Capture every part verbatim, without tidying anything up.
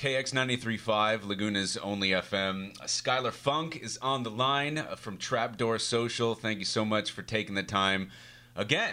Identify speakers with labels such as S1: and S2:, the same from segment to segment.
S1: K X ninety-three point five, Laguna's only F M. Skylar Funk is on the line from Trapdoor Social. Thank you so much for taking the time again.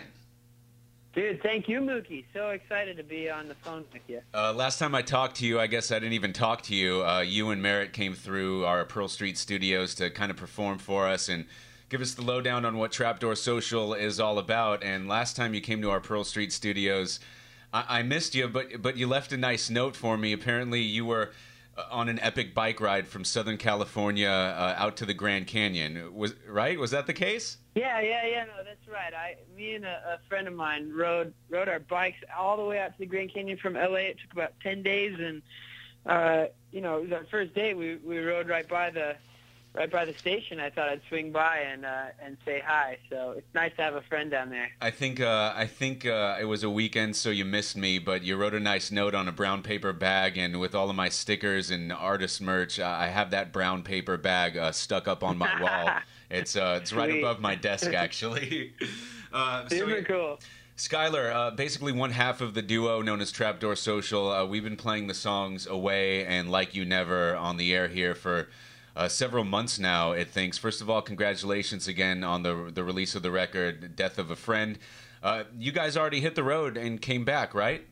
S2: Dude, thank you, Mookie. So excited to be on the phone with you.
S1: Uh, last time I talked to you, I guess I didn't even talk to you. Uh, you and Merritt came through our Pearl Street studios to kind of perform for us and give us the lowdown on what Trapdoor Social is all about. And last time you came to our Pearl Street studios, I, I missed you, but but you left a nice note for me. Apparently, you were on an epic bike ride from Southern California uh, out to the Grand Canyon. Was right? Was that the case?
S2: Yeah, yeah, yeah. No, that's right. I, me and a, a friend of mine rode rode our bikes all the way out to the Grand Canyon from L A. It took about ten days, and uh, you know, it was our first day. We we rode right by the right by the station. I thought I'd swing by and uh, and say hi. So it's nice to have a friend down there.
S1: I think uh, I think uh, it was a weekend, so you missed me. But you wrote a nice note on a brown paper bag, and with all of my stickers and artist merch, uh, I have that brown paper bag uh, stuck up on my wall. It's uh, it's right above my desk, actually. uh,
S2: Super
S1: so,
S2: cool.
S1: Skylar, uh, basically one half of the duo known as Trapdoor Social. Uh, we've been playing the songs Away and Like You Never on the air here for uh, several months now, it thinks. First of all, congratulations again on the the release of the record, Death of a Friend. Uh, you guys already hit the road and came back, right?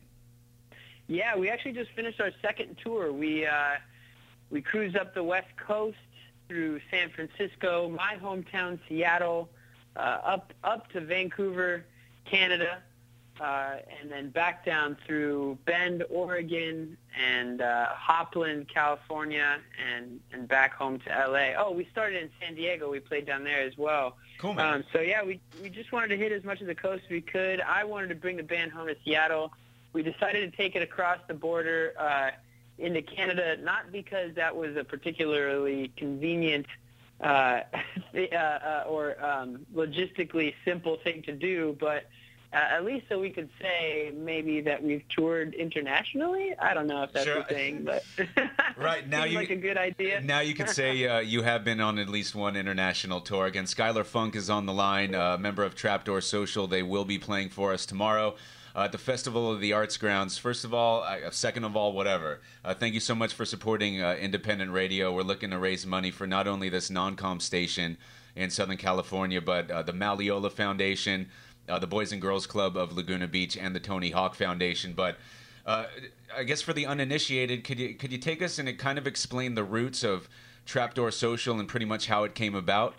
S2: Yeah, we actually just finished our second tour. We uh, we cruised up the West Coast through San Francisco, my hometown, Seattle, uh, up up to Vancouver, Canada, uh, and then back down through Bend, Oregon, and uh, Hopland, California, and, and back home to L A. Oh, we started in San Diego. We played down there as well.
S1: Cool, man.
S2: Um, so, yeah, we, we just wanted to hit as much of the coast as we could. I wanted to bring the band home to Seattle. We decided to take it across the border uh, into Canada, not because that was a particularly convenient uh, uh, uh, or um, logistically simple thing to do, but uh, at least so we could say maybe that we've toured internationally. I don't know if that's
S1: Sure.
S2: the thing, but
S1: right now
S2: seems
S1: you
S2: like a good idea.
S1: Now you could say uh, you have been on at least one international tour. Again, Skylar Funk is on the line, a uh, member of Trapdoor Social. They will be playing for us tomorrow Uh, at the Festival of the Arts grounds. First of all, uh, second of all, whatever. Uh, thank you so much for supporting uh, independent radio. We're looking to raise money for not only this non-com station in Southern California, but uh, the Malleola Foundation, uh, the Boys and Girls Club of Laguna Beach, and the Tony Hawk Foundation. But uh, I guess for the uninitiated, could you could you take us and kind of explain the roots of Trapdoor Social and pretty much how it came about?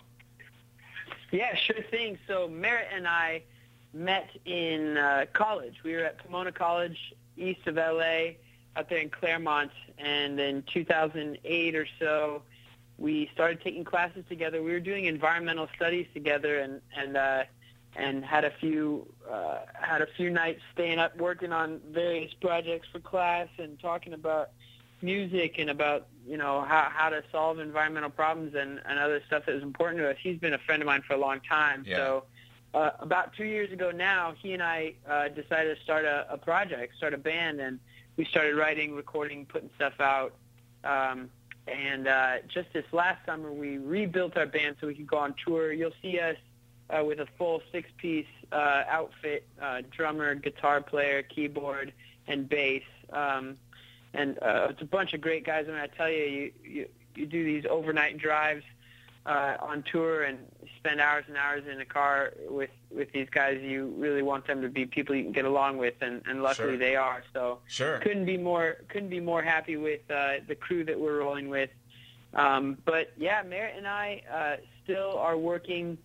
S2: Yeah, sure thing. So Merritt and I met in uh, college. We were at Pomona College, east of L A, out there in Claremont, and in two thousand eight or so, we started taking classes together. We were doing environmental studies together, and and uh, and had a few uh, had a few nights staying up working on various projects for class and talking about music and about you know how how to solve environmental problems and, and other stuff that was important to us. He's been a friend of mine for a long time,
S1: Yeah.
S2: so. Uh, about two years ago now, he and I uh, decided to start a, a project, start a band, and we started writing, recording, putting stuff out. Um, and uh, just this last summer, we rebuilt our band so we could go on tour. You'll see us uh, with a full six-piece uh, outfit, uh, drummer, guitar player, keyboard, and bass. Um, and uh, it's a bunch of great guys. I mean, I tell you, you, you, you do these overnight drives Uh, on tour and spend hours and hours in a car with, with these guys. You really want them to be people you can get along with, and, and luckily
S1: Sure.
S2: they are. So
S1: Sure.
S2: couldn't be more couldn't be more happy with uh, the crew that we're rolling with. Um, but yeah, Merritt and I uh, still are working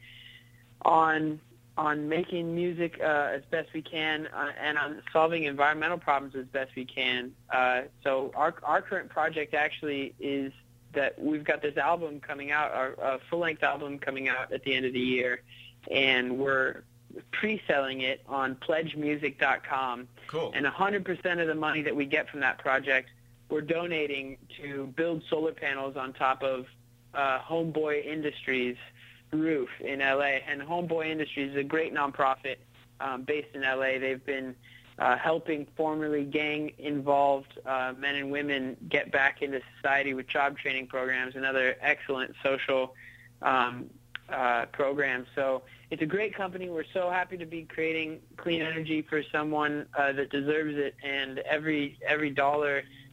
S2: on on making music uh, as best we can uh, and on solving environmental problems as best we can. Uh, so our our current project actually is that we've got this album coming out, our uh, full-length album coming out at the end of the year, and we're pre-selling it on pledge music dot com.
S1: Cool.
S2: And one hundred percent of the money that we get from that project, we're donating to build solar panels on top of uh, Homeboy Industries roof in L A. And Homeboy Industries is a great nonprofit um, based in L A. They've been Uh, helping formerly gang-involved uh, men and women get back into society with job training programs and other excellent social um, uh, programs. So it's a great company. We're so happy to be creating clean energy for someone uh, that deserves it, and every every dollar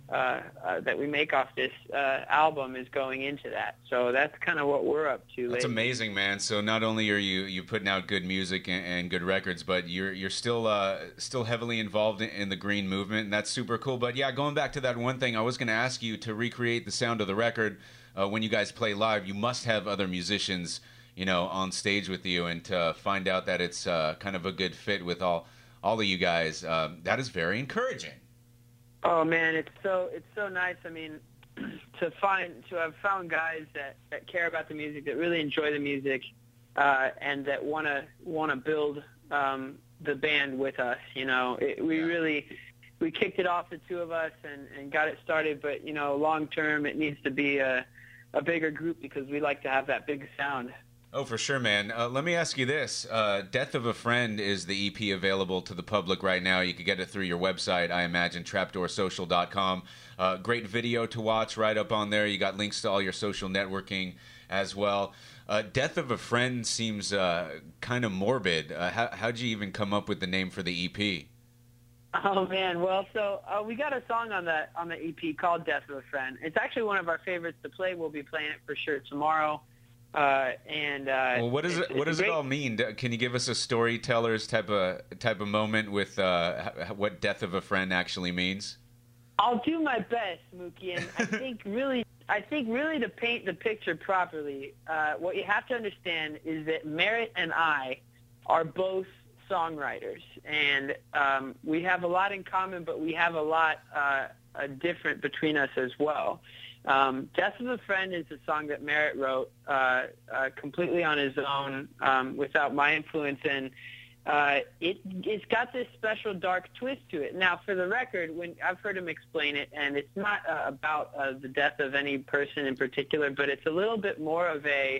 S2: uh, uh, that we make off this uh, album is going into that. So that's kind of what we're up to.
S1: That's
S2: lately.
S1: amazing, man. So not only are you you putting out good music and, and good records, but you're you're still uh, still heavily involved in, in the green movement, and that's super cool. But yeah, going back to that one thing, I was going to ask you to recreate the sound of the record uh, when you guys play live. You must have other musicians, you know, on stage with you, and to find out that it's uh, kind of a good fit with all all of you guys, um, that is very encouraging.
S2: Oh man, it's so it's so nice. I mean, to find to have found guys that, that care about the music, that really enjoy the music, uh, and that want to want to build um, the band with us. You know, it, we
S1: Yeah.
S2: really we kicked it off, the two of us, and, and got it started. But you know, long term, it needs to be a a bigger group because we like to have that big sound.
S1: Oh, for sure, man. Uh, let me ask you this. Uh, Death of a Friend is the E P available to the public right now. You can get it through your website, I imagine, trapdoor social dot com. Uh, great video to watch right up on there. You got links to all your social networking as well. Uh, Death of a Friend seems uh, kind of morbid. Uh, how, how'd you even come up with the name for the E P?
S2: Oh man, well, so uh, we got a song on the on the E P called "Death of a Friend." It's actually one of our favorites to play. We'll be playing it for sure tomorrow. Uh, and uh,
S1: Well, what does it what does
S2: great...
S1: it all mean? Can you give us a storyteller's type of type of moment with uh, what "Death of a Friend" actually means?
S2: I'll do my best, Mookie, and I think really, I think really to paint the picture properly, uh, what you have to understand is that Merritt and I are both songwriters, and um, we have a lot in common, but we have a lot uh, uh, different between us as well. Um, Death of a Friend is a song that Merritt wrote uh, uh, completely on his own, um, without my influence, and uh, it, it's got this special dark twist to it. Now, for the record, when I've heard him explain it, and it's not uh, about uh, the death of any person in particular, but it's a little bit more of a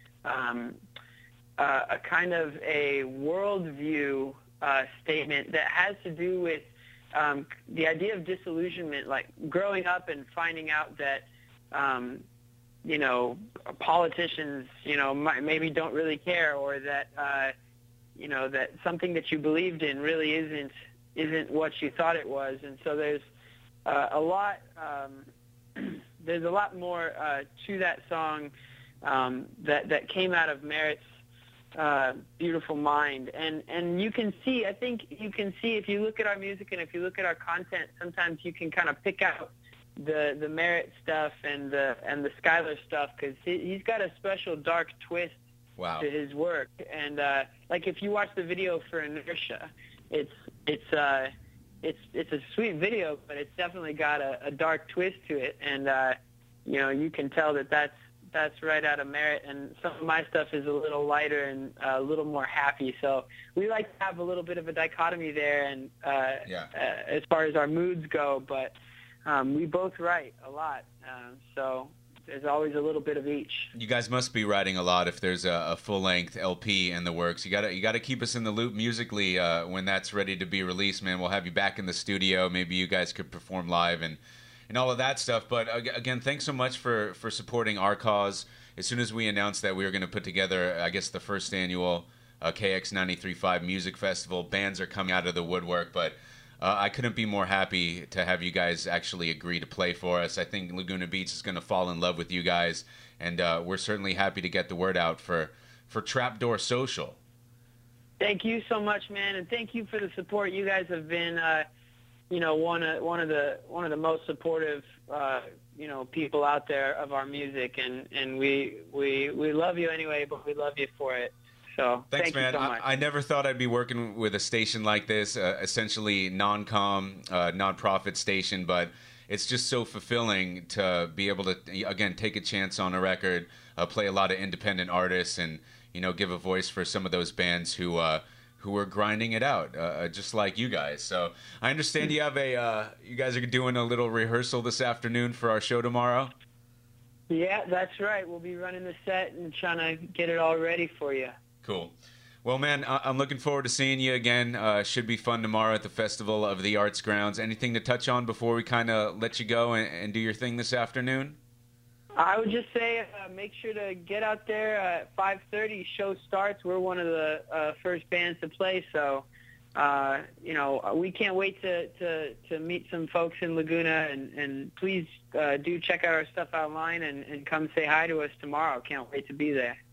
S2: um, uh, a kind of a worldview uh, statement that has to do with um, the idea of disillusionment, like growing up and finding out that Um, you know, politicians, you know, might, maybe don't really care, or that, uh, you know, that something that you believed in really isn't isn't what you thought it was. And so there's uh, a lot um, there's a lot more uh, to that song um, that that came out of Merritt's uh, beautiful mind. And and you can see, I think you can see if you look at our music and if you look at our content, sometimes you can kind of pick out the the Merritt stuff and the and the Skylar stuff, because he, he's got a special dark twist
S1: Wow.
S2: to his work. And uh, like if you watch the video for Inertia, it's it's uh, it's it's a sweet video, but it's definitely got a, a dark twist to it. And uh, you know, you can tell that that's that's right out of Merritt. And some of my stuff is a little lighter and uh, a little more happy. So we like to have a little bit of a dichotomy there, and uh,
S1: Yeah.
S2: uh, as far as our moods go, but. Um, we both write a lot, um, so there's always a little bit of each.
S1: You guys must be writing a lot if there's a, a full-length L P in the works. You gotta you gotta keep us in the loop musically uh, when that's ready to be released, man. We'll have you back in the studio. Maybe you guys could perform live and, and all of that stuff. But again, thanks so much for, for supporting our cause. As soon as we announced that we were going to put together, I guess, the first annual uh, K X ninety-three point five Music Festival, bands are coming out of the woodwork, but Uh, I couldn't be more happy to have you guys actually agree to play for us. I think Laguna Beats is going to fall in love with you guys, and uh, we're certainly happy to get the word out for, for Trapdoor Social.
S2: Thank you so much, man, and thank you for the support. You guys have been, uh, you know, one of one of the one of the most supportive, uh, you know, people out there of our music, and, and we we we love you anyway, but we love you for it. So
S1: Thanks,
S2: thank
S1: man.
S2: you so much.
S1: I, I never thought I'd be working with a station like this, uh, essentially non-com, uh, non-profit station, but it's just so fulfilling to be able to, again, take a chance on a record, uh, play a lot of independent artists, and, you know, give a voice for some of those bands who uh, who are grinding it out, uh, just like you guys. So I understand you have a, uh, you guys are doing a little rehearsal this afternoon for our show tomorrow?
S2: Yeah, that's right. We'll be running the set and trying to get it all ready for you.
S1: Cool. Well, man, I- I'm looking forward to seeing you again. Uh, should be fun tomorrow at the Festival of the Arts Grounds. Anything to touch on before we kind of let you go and, and do your thing this afternoon?
S2: I would just say uh, make sure to get out there at five thirty. Show starts. We're one of the uh, first bands to play, so uh, you know, we can't wait to, to, to meet some folks in Laguna, and, and please uh, do check out our stuff online and, and come say hi to us tomorrow. Can't wait to be there.